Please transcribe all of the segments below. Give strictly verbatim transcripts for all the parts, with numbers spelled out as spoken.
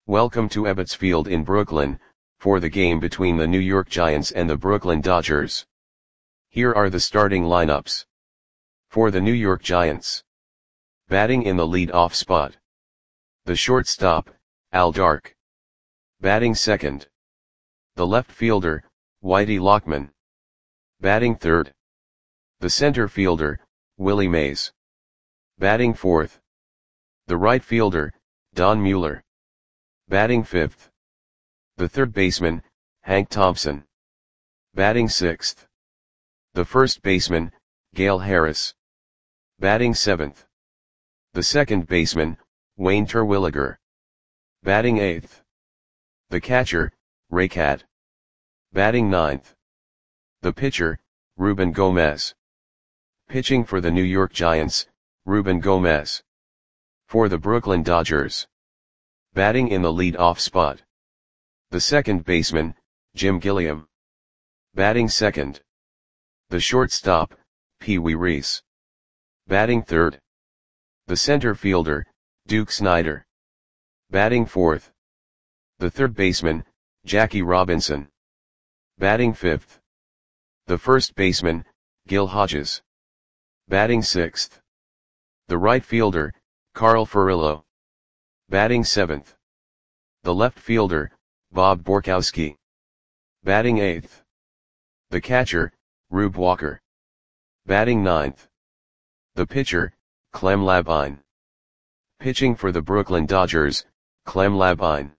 Welcome to Ebbets Field in Brooklyn, for the game between the New York Giants and the Brooklyn Dodgers. Here are the starting lineups. For the New York Giants. Batting in the lead-off spot. The shortstop, Al Dark. Batting second. The left fielder, Whitey Lockman. Batting third. The center fielder, Willie Mays. Batting fourth. The right fielder, Don Mueller. Batting fifth. The third baseman, Hank Thompson. Batting sixth. The first baseman, Gale Harris. Batting seventh. The second baseman, Wayne Terwilliger. Batting eighth. The catcher, Ray Cat. Batting ninth. The pitcher, Ruben Gomez. Pitching for the New York Giants, Ruben Gomez. For the Brooklyn Dodgers. Batting in the lead-off spot. The second baseman, Jim Gilliam. Batting second. The shortstop, Pee Wee Reese. Batting third. The center fielder, Duke Snider. Batting fourth. The third baseman, Jackie Robinson. Batting fifth. The first baseman, Gil Hodges. Batting sixth. The right fielder, Carl Furillo. Batting seventh. The left fielder, Bob Borkowski. Batting eighth. The catcher, Rube Walker. Batting ninth. The pitcher, Clem Labine. Pitching for the Brooklyn Dodgers, Clem Labine.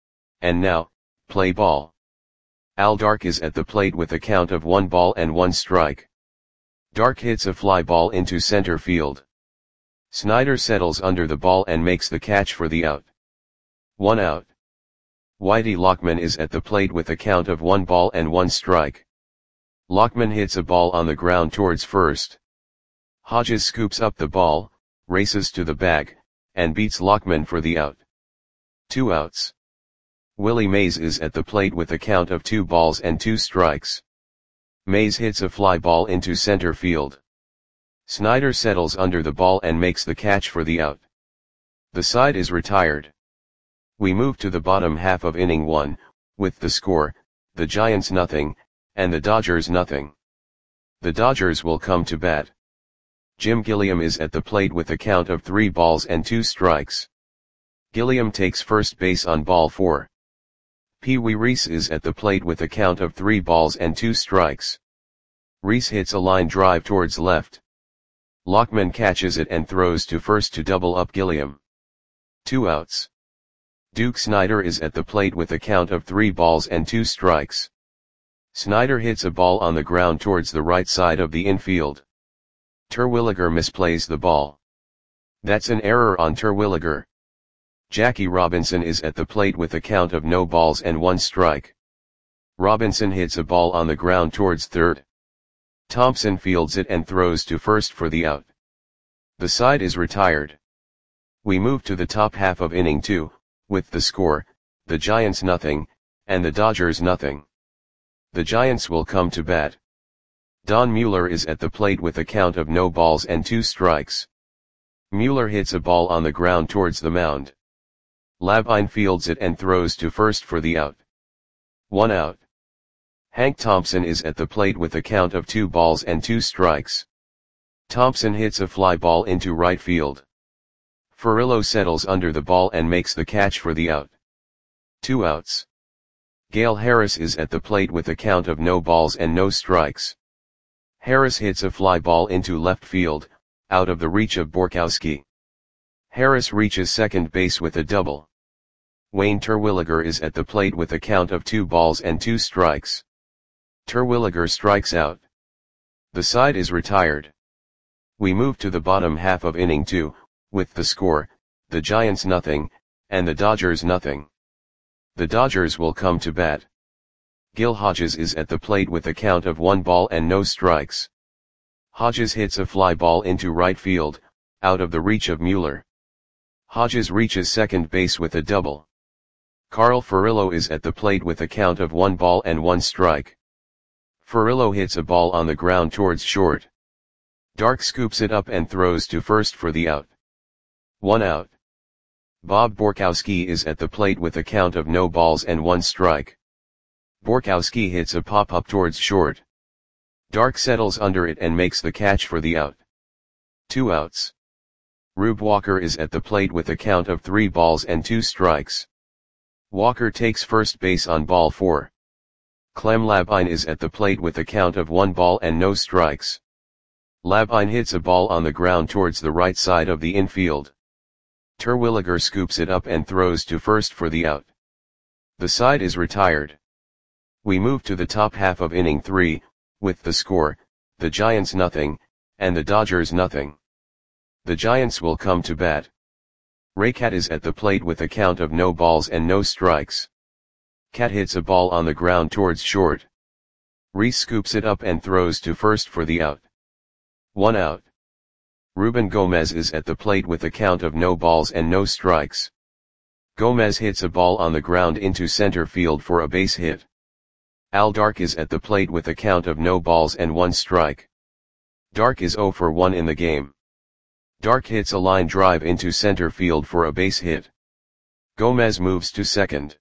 And now, play ball. Al Dark is at the plate with a count of one ball and one strike. Dark hits a fly ball into center field. Snider settles under the ball and makes the catch for the out. One out. Whitey Lockman is at the plate with a count of one ball and one strike. Lockman hits a ball on the ground towards first. Hodges scoops up the ball, races to the bag, and beats Lockman for the out. Two outs. Willie Mays is at the plate with a count of two balls and two strikes. Mays hits a fly ball into center field. Snider settles under the ball and makes the catch for the out. The side is retired. We move to the bottom half of inning one, with the score, the Giants nothing, and the Dodgers nothing. The Dodgers will come to bat. Jim Gilliam is at the plate with a count of three balls and two strikes. Gilliam takes first base on ball four. Pee Wee Reese is at the plate with a count of three balls and two strikes. Reese hits a line drive towards left. Lockman catches it and throws to first to double up Gilliam. Two outs. Duke Snider is at the plate with a count of three balls and two strikes. Snider hits a ball on the ground towards the right side of the infield. Terwilliger misplays the ball. That's an error on Terwilliger. Jackie Robinson is at the plate with a count of no balls and one strike. Robinson hits a ball on the ground towards third. Thompson fields it and throws to first for the out. The side is retired. We move to the top half of inning two, with the score, the Giants nothing, and the Dodgers nothing. The Giants will come to bat. Don Mueller is at the plate with a count of no balls and two strikes. Mueller hits a ball on the ground towards the mound. Labine fields it and throws to first for the out. One out. Hank Thompson is at the plate with a count of two balls and two strikes. Thompson hits a fly ball into right field. Furillo settles under the ball and makes the catch for the out. Two outs. Gale Harris is at the plate with a count of no balls and no strikes. Harris hits a fly ball into left field, out of the reach of Borkowski. Harris reaches second base with a double. Wayne Terwilliger is at the plate with a count of two balls and two strikes. Terwilliger strikes out. The side is retired. We move to the bottom half of inning two, with the score, the Giants nothing, and the Dodgers nothing. The Dodgers will come to bat. Gil Hodges is at the plate with a count of one ball and no strikes. Hodges hits a fly ball into right field, out of the reach of Mueller. Hodges reaches second base with a double. Carl Furillo is at the plate with a count of one ball and one strike. Furillo hits a ball on the ground towards short. Dark scoops it up and throws to first for the out. One out. Bob Borkowski is at the plate with a count of no balls and one strike. Borkowski hits a pop-up towards short. Dark settles under it and makes the catch for the out. Two outs. Rube Walker is at the plate with a count of three balls and two strikes. Walker takes first base on ball four. Clem Labine is at the plate with a count of one ball and no strikes. Labine hits a ball on the ground towards the right side of the infield. Terwilliger scoops it up and throws to first for the out. The side is retired. We move to the top half of inning three, with the score, the Giants nothing, and the Dodgers nothing. The Giants will come to bat. Raycat is at the plate with a count of no balls and no strikes. Cat hits a ball on the ground towards short. Reese scoops it up and throws to first for the out. One out. Ruben Gomez is at the plate with a count of no balls and no strikes. Gomez hits a ball on the ground into center field for a base hit. Al Dark is at the plate with a count of no balls and one strike. Dark is oh for one in the game. Dark hits a line drive into center field for a base hit. Gomez moves to second.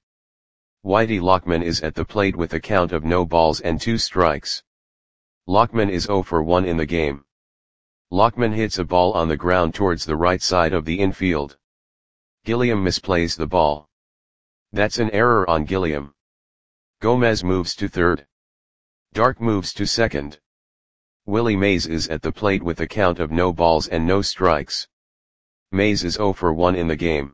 Whitey Lockman is at the plate with a count of no balls and two strikes. Lockman is oh for one in the game. Lockman hits a ball on the ground towards the right side of the infield. Gilliam misplays the ball. That's an error on Gilliam. Gomez moves to third. Dark moves to second. Willie Mays is at the plate with a count of no balls and no strikes. Mays is oh for one in the game.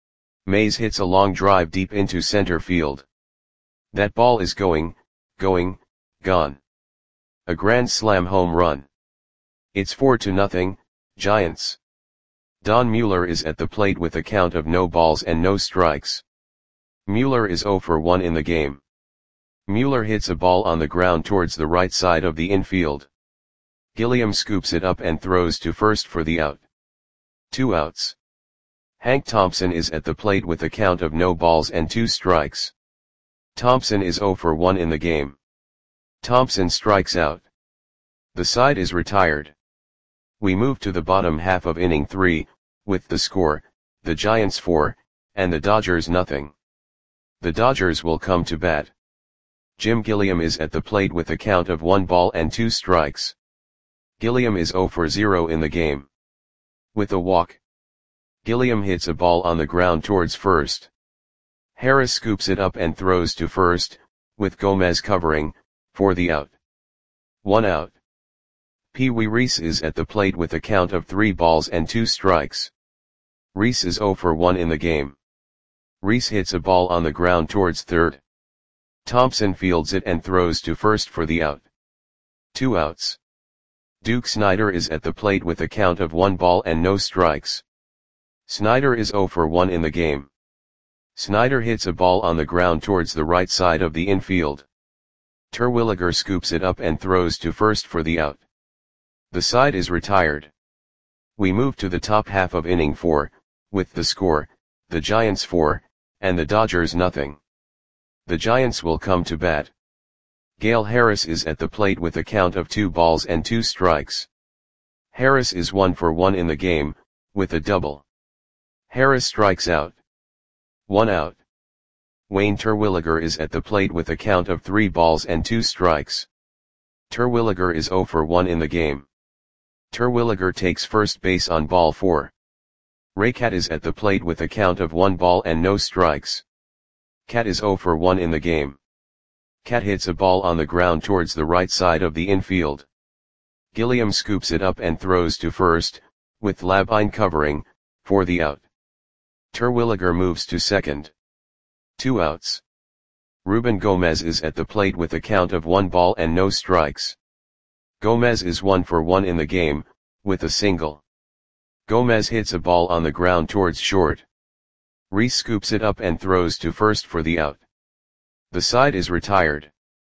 Mays hits a long drive deep into center field. That ball is going, going, gone. A grand slam home run. It's four to nothing, Giants. Don Mueller is at the plate with a count of no balls and no strikes. Mueller is oh for one in the game. Mueller hits a ball on the ground towards the right side of the infield. Gilliam scoops it up and throws to first for the out. Two outs. Hank Thompson is at the plate with a count of no balls and two strikes. Thompson is oh for one in the game. Thompson strikes out. The side is retired. We move to the bottom half of inning three, with the score, the Giants four, and the Dodgers nothing. The Dodgers will come to bat. Jim Gilliam is at the plate with a count of one ball and two strikes. Gilliam is oh for zero in the game. With a walk. Gilliam hits a ball on the ground towards first. Harris scoops it up and throws to first, with Gomez covering, for the out. One out. Pee Wee Reese is at the plate with a count of three balls and two strikes. Reese is oh for one in the game. Reese hits a ball on the ground towards third. Thompson fields it and throws to first for the out. Two outs. Duke Snider is at the plate with a count of one ball and no strikes. Snider is oh for one in the game. Snider hits a ball on the ground towards the right side of the infield. Terwilliger scoops it up and throws to first for the out. The side is retired. We move to the top half of inning four, with the score, the Giants four, and the Dodgers nothing. The Giants will come to bat. Gale Harris is at the plate with a count of two balls and two strikes. Harris is one for one in the game, with a double. Harris strikes out. One out. Wayne Terwilliger is at the plate with a count of three balls and two strikes. Terwilliger is oh for one in the game. Terwilliger takes first base on ball four. Raycat is at the plate with a count of one ball and no strikes. Cat is oh for one in the game. Cat hits a ball on the ground towards the right side of the infield. Gilliam scoops it up and throws to first, with Labine covering, for the out. Terwilliger moves to second. Two outs. Ruben Gomez is at the plate with a count of one ball and no strikes. Gomez is one for one in the game, with a single. Gomez hits a ball on the ground towards short. Reese scoops it up and throws to first for the out. The side is retired.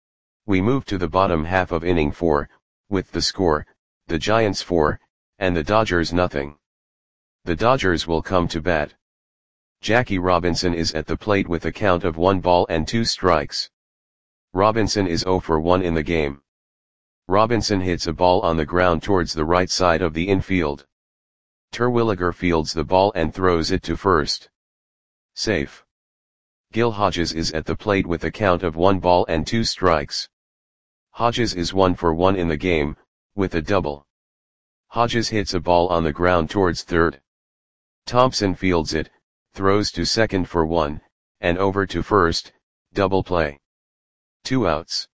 We move to the bottom half of inning four, with the score, the Giants four, and the Dodgers nothing. The Dodgers will come to bat. Jackie Robinson is at the plate with a count of one ball and two strikes. Robinson is oh for one in the game. Robinson hits a ball on the ground towards the right side of the infield. Terwilliger fields the ball and throws it to first. Safe. Gil Hodges is at the plate with a count of one ball and two strikes. Hodges is one for one in the game, with a double. Hodges hits a ball on the ground towards third. Thompson fields it, throws to second for one, and over to first, double play. Two outs.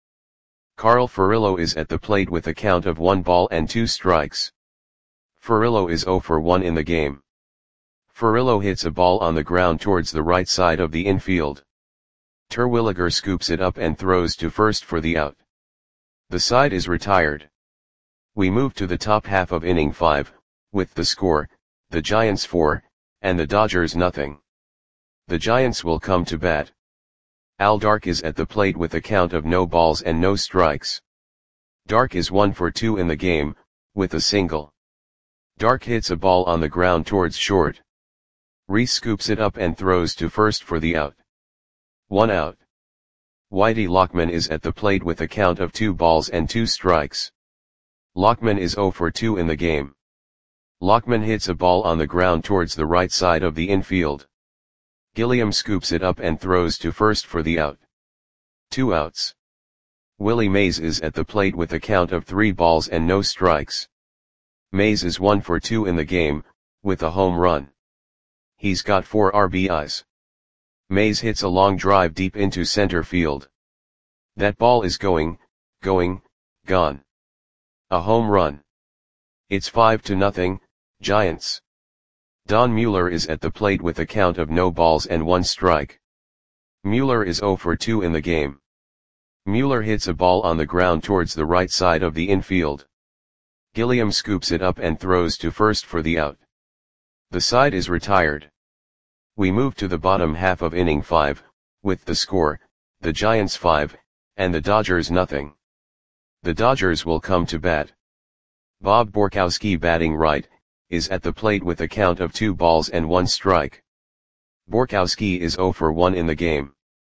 Carl Furillo is at the plate with a count of one ball and two strikes. Furillo is zero for one in the game. Furillo hits a ball on the ground towards the right side of the infield. Terwilliger scoops it up and throws to first for the out. The side is retired. We move to the top half of inning five, with the score, the Giants four, and the Dodgers nothing. The Giants will come to bat. Al Dark is at the plate with a count of no balls and no strikes. Dark is one for two in the game, with a single. Dark hits a ball on the ground towards short. Reese scoops it up and throws to first for the out. One out. Whitey Lockman is at the plate with a count of two balls and two strikes. Lockman is zero for two in the game. Lockman hits a ball on the ground towards the right side of the infield. Gilliam scoops it up and throws to first for the out. Two outs. Willie Mays is at the plate with a count of three balls and no strikes. Mays is one for two in the game, with a home run. He's got four R B Is. Mays hits a long drive deep into center field. That ball is going, going, gone. A home run. It's five to nothing, Giants. Don Mueller is at the plate with a count of no balls and one strike. Mueller is zero for two in the game. Mueller hits a ball on the ground towards the right side of the infield. Gilliam scoops it up and throws to first for the out. The side is retired. We move to the bottom half of inning five, with the score, the Giants five, and the Dodgers nothing. The Dodgers will come to bat. Bob Borkowski, batting right, is at the plate with a count of two balls and one strike. Borkowski is zero for one in the game.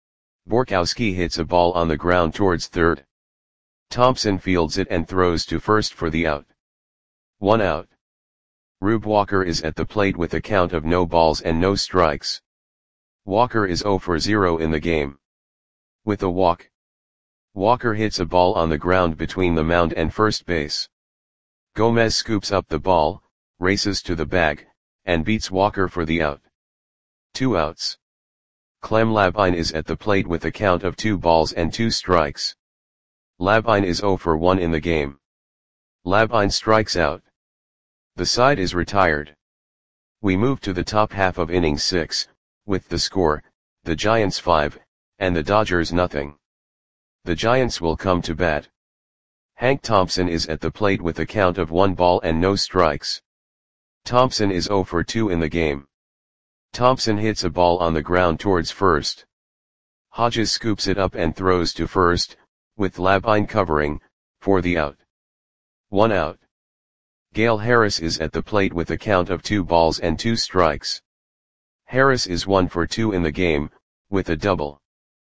Borkowski hits a ball on the ground towards third. Thompson fields it and throws to first for the out. One out. Rube Walker is at the plate with a count of no balls and no strikes. Walker is zero for zero in the game. With a walk. Walker hits a ball on the ground between the mound and first base. Gomez scoops up the ball, races to the bag, and beats Walker for the out. Two outs. Clem Labine is at the plate with a count of two balls and two strikes. Labine is zero for one in the game. Labine strikes out. The side is retired. We move to the top half of inning six, with the score, the Giants five, and the Dodgers nothing. The Giants will come to bat. Hank Thompson is at the plate with a count of one ball and no strikes. Thompson is zero for two in the game. Thompson hits a ball on the ground towards first. Hodges scoops it up and throws to first, with Labine covering, for the out. One out. Gale Harris is at the plate with a count of two balls and two strikes. Harris is one for two in the game, with a double.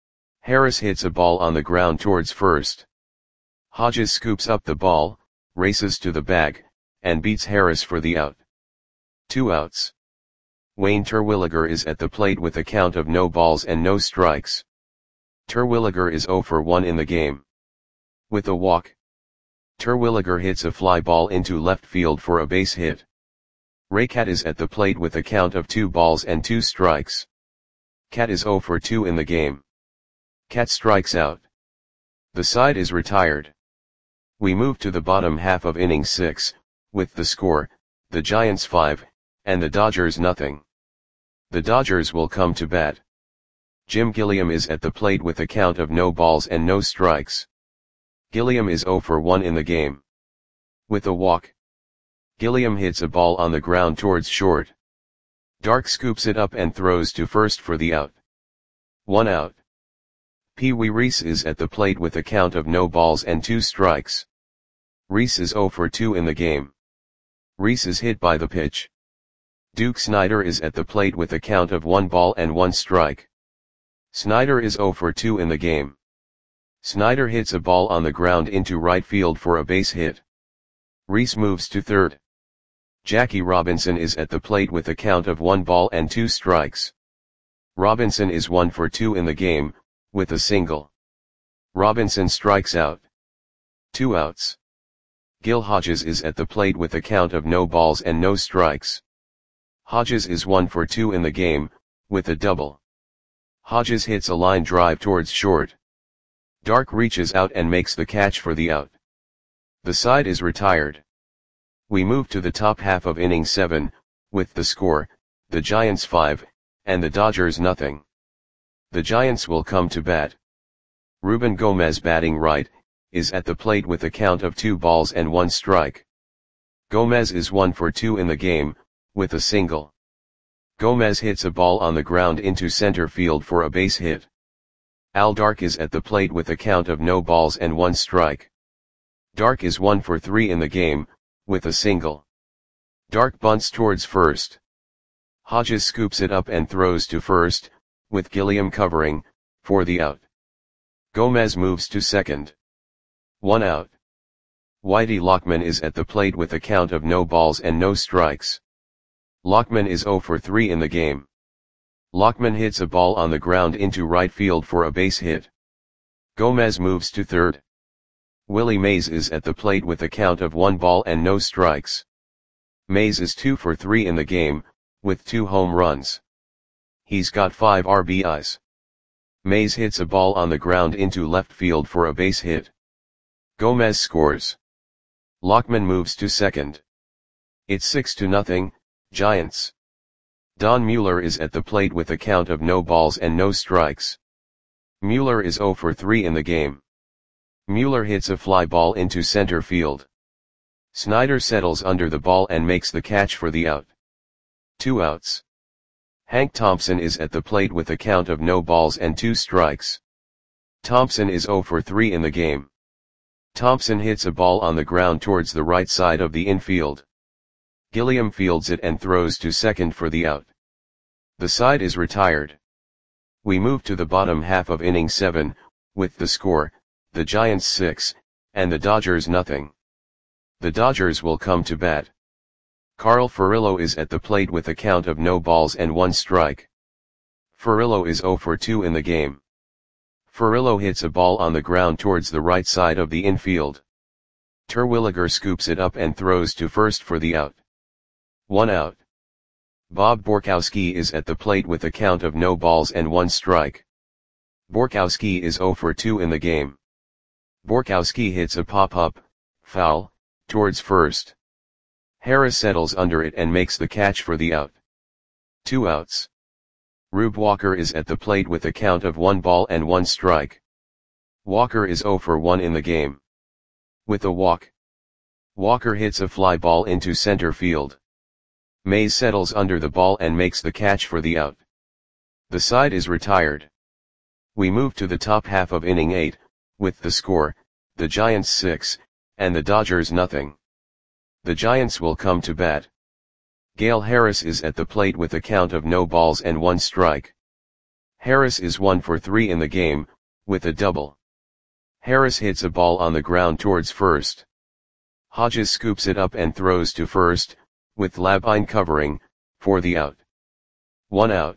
Harris hits a ball on the ground towards first. Hodges scoops up the ball, races to the bag, and beats Harris for the out. Two outs. Wayne Terwilliger is at the plate with a count of no balls and no strikes. Terwilliger is zero for one in the game. With a walk. Terwilliger hits a fly ball into left field for a base hit. Raycat is at the plate with a count of two balls and two strikes. Cat is zero for two in the game. Cat strikes out. The side is retired. We move to the bottom half of inning six, with the score, the Giants five, and the Dodgers nothing. The Dodgers will come to bat. Jim Gilliam is at the plate with a count of no balls and no strikes. Gilliam is zero for one in the game. With a walk. Gilliam hits a ball on the ground towards short. Dark scoops it up and throws to first for the out. One out. Pee Wee Reese is at the plate with a count of no balls and two strikes. Reese is zero for two in the game. Reese is hit by the pitch. Duke Snider is at the plate with a count of one ball and one strike. Snider is zero for two in the game. Snider hits a ball on the ground into right field for a base hit. Reese moves to third. Jackie Robinson is at the plate with a count of one ball and two strikes. Robinson is one for two in the game, with a single. Robinson strikes out. Two outs. Gil Hodges is at the plate with a count of no balls and no strikes. Hodges is one for two in the game, with a double. Hodges hits a line drive towards short. Dark reaches out and makes the catch for the out. The side is retired. We move to the top half of inning seven, with the score, the Giants five, and the Dodgers nothing. The Giants will come to bat. Ruben Gomez, batting right, is at the plate with a count of two balls and one strike. Gomez is one for two in the game, with a single. Gomez hits a ball on the ground into center field for a base hit. Al Dark is at the plate with a count of no balls and one strike. Dark is one for three in the game, with a single. Dark bunts towards first. Hodges scoops it up and throws to first, with Gilliam covering, for the out. Gomez moves to second. One out. Whitey Lockman is at the plate with a count of no balls and no strikes. Lockman is zero for three in the game. Lockman hits a ball on the ground into right field for a base hit. Gomez moves to third. Willie Mays is at the plate with a count of one ball and no strikes. Mays is two for three in the game, with two home runs. He's got five R B Is. Mays hits a ball on the ground into left field for a base hit. Gomez scores. Lockman moves to second. It's six to nothing, Giants. Don Mueller is at the plate with a count of no balls and no strikes. Mueller is zero for three in the game. Mueller hits a fly ball into center field. Snyder settles under the ball and makes the catch for the out. Two outs. Hank Thompson is at the plate with a count of no balls and two strikes. Thompson is zero for three in the game. Thompson hits a ball on the ground towards the right side of the infield. Gilliam fields it and throws to second for the out. The side is retired. We move to the bottom half of inning seven, with the score, the Giants six, and the Dodgers nothing. The Dodgers will come to bat. Carl Furillo is at the plate with a count of no balls and one strike. Furillo is zero for two in the game. Furillo hits a ball on the ground towards the right side of the infield. Terwilliger scoops it up and throws to first for the out. One out. Bob Borkowski is at the plate with a count of no balls and one strike. Borkowski is zero for two in the game. Borkowski hits a pop-up, foul, towards first. Harris settles under it and makes the catch for the out. Two outs. Rube Walker is at the plate with a count of one ball and one strike. Walker is zero for one in the game. With a walk. Walker hits a fly ball into center field. Mays settles under the ball and makes the catch for the out. The side is retired. We move to the top half of inning eight, with the score, the Giants six, and the Dodgers nothing. The Giants will come to bat. Gale Harris is at the plate with a count of no balls and one strike. Harris is one for three in the game, with a double. Harris hits a ball on the ground towards first. Hodges scoops it up and throws to first, with Labine covering, for the out. One out.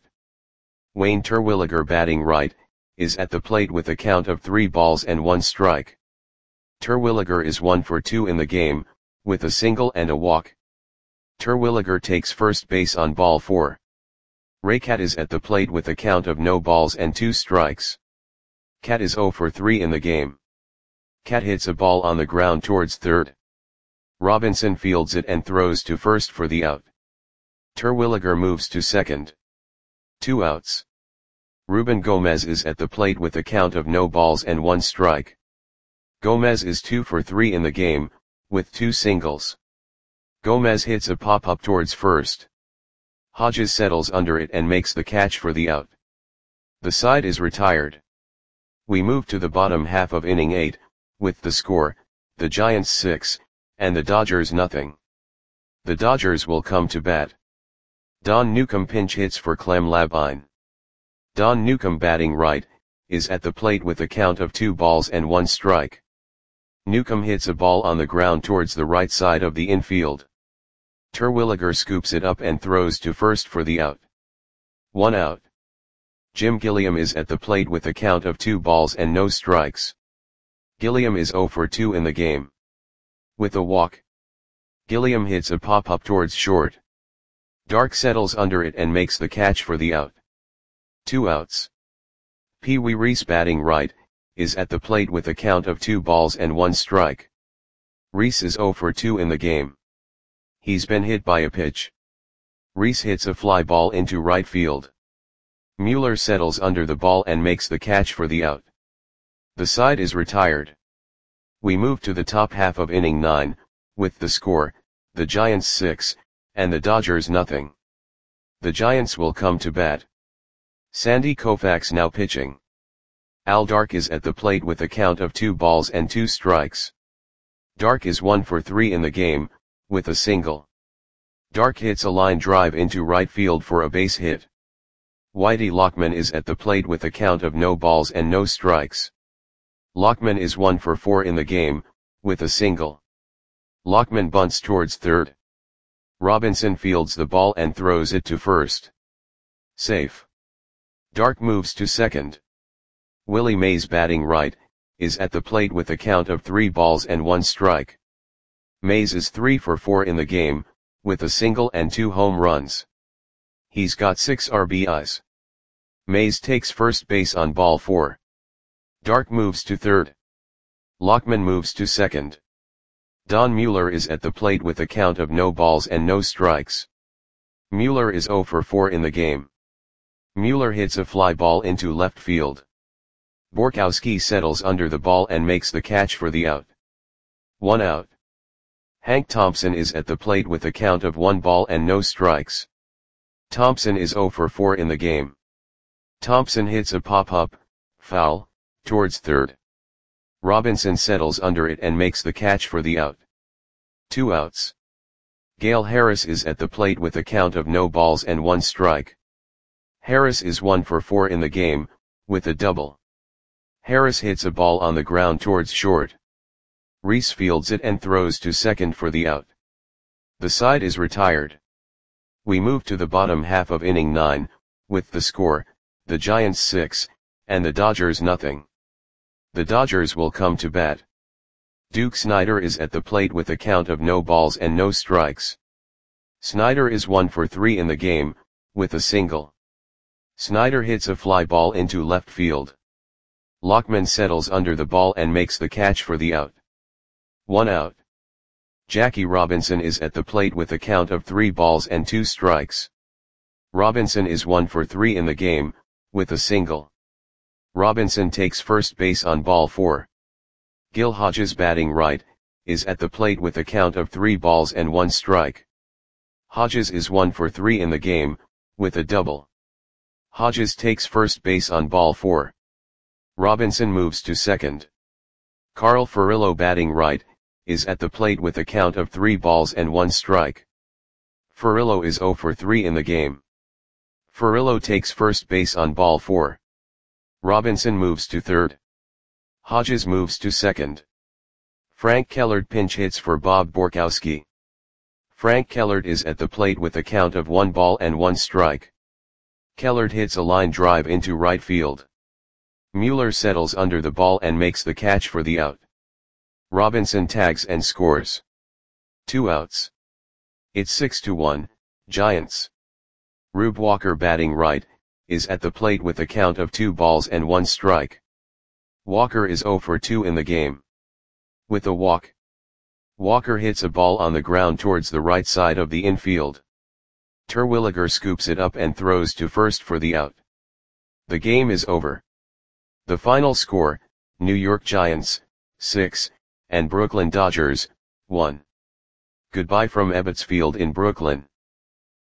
Wayne Terwilliger, batting right, is at the plate with a count of three balls and one strike. Terwilliger is one for two in the game, with a single and a walk. Terwilliger takes first base on ball four. Raycat is at the plate with a count of no balls and two strikes. Cat is zero for three in the game. Cat hits a ball on the ground towards third. Robinson fields it and throws to first for the out. Terwilliger moves to second. Two outs. Ruben Gomez is at the plate with a count of no balls and one strike. Gomez is two for three in the game, with two singles. Gomez hits a pop-up towards first. Hodges settles under it and makes the catch for the out. The side is retired. We move to the bottom half of inning eight, with the score, the Giants six, and the Dodgers nothing. The Dodgers will come to bat. Don Newcomb pinch hits for Clem Labine. Don Newcomb, batting right, is at the plate with a count of two balls and one strike. Newcomb hits a ball on the ground towards the right side of the infield. Terwilliger scoops it up and throws to first for the out. One out. Jim Gilliam is at the plate with a count of two balls and no strikes. Gilliam is zero for two in the game. With a walk, Gilliam hits a pop-up towards short. Dark settles under it and makes the catch for the out. Two outs. Pee Wee Reese, batting right, is at the plate with a count of two balls and one strike. Reese is zero for two in the game. He's been hit by a pitch. Reese hits a fly ball into right field. Mueller settles under the ball and makes the catch for the out. The side is retired. We move to the top half of inning nine, with the score, the Giants six, and the Dodgers nothing. The Giants will come to bat. Sandy Koufax now pitching. Al Dark is at the plate with a count of two balls and two strikes. Dark is one for three in the game, with a single. Dark hits a line drive into right field for a base hit. Whitey Lockman is at the plate with a count of no balls and no strikes. Lockman is one for four in the game, with a single. Lockman bunts towards third. Robinson fields the ball and throws it to first. Safe. Dark moves to second. Willie Mays, batting right, is at the plate with a count of three balls and one strike. Mays is three for four in the game, with a single and two home runs. He's got six R B Is. Mays takes first base on ball four. Dark moves to third. Lockman moves to second. Don Mueller is at the plate with a count of no balls and no strikes. Mueller is zero for four in the game. Mueller hits a fly ball into left field. Borkowski settles under the ball and makes the catch for the out. One out. Hank Thompson is at the plate with a count of one ball and no strikes. Thompson is zero for four in the game. Thompson hits a pop-up, foul, towards third. Robinson settles under it and makes the catch for the out. Two outs. Gale Harris is at the plate with a count of no balls and one strike. Harris is one for four in the game, with a double. Harris hits a ball on the ground towards short. Reese fields it and throws to second for the out. The side is retired. We move to the bottom half of inning nine, with the score, the Giants six, and the Dodgers nothing. The Dodgers will come to bat. Duke Snider is at the plate with a count of no balls and no strikes. Snider is one for three in the game, with a single. Snider hits a fly ball into left field. Lockman settles under the ball and makes the catch for the out. One out. Jackie Robinson is at the plate with a count of three balls and two strikes. Robinson is one for three in the game, with a single. Robinson takes first base on ball four. Gil Hodges, batting right, is at the plate with a count of three balls and one strike. Hodges is one for three in the game, with a double. Hodges takes first base on ball four. Robinson moves to second. Carl Furillo, batting right, is at the plate with a count of three balls and one strike. Furillo is zero for three in the game. Furillo takes first base on ball four. Robinson moves to third. Hodges moves to second. Frank Kellert pinch hits for Bob Borkowski. Frank Kellert is at the plate with a count of one ball and one strike. Kellert hits a line drive into right field. Mueller settles under the ball and makes the catch for the out. Robinson tags and scores. Two outs. It's six to one, Giants. Rube Walker, batting right, is at the plate with a count of two balls and one strike. Walker is zero for two in the game. With a walk, Walker hits a ball on the ground towards the right side of the infield. Terwilliger scoops it up and throws to first for the out. The game is over. The final score, New York Giants, six, and Brooklyn Dodgers, one. Goodbye from Ebbets Field in Brooklyn.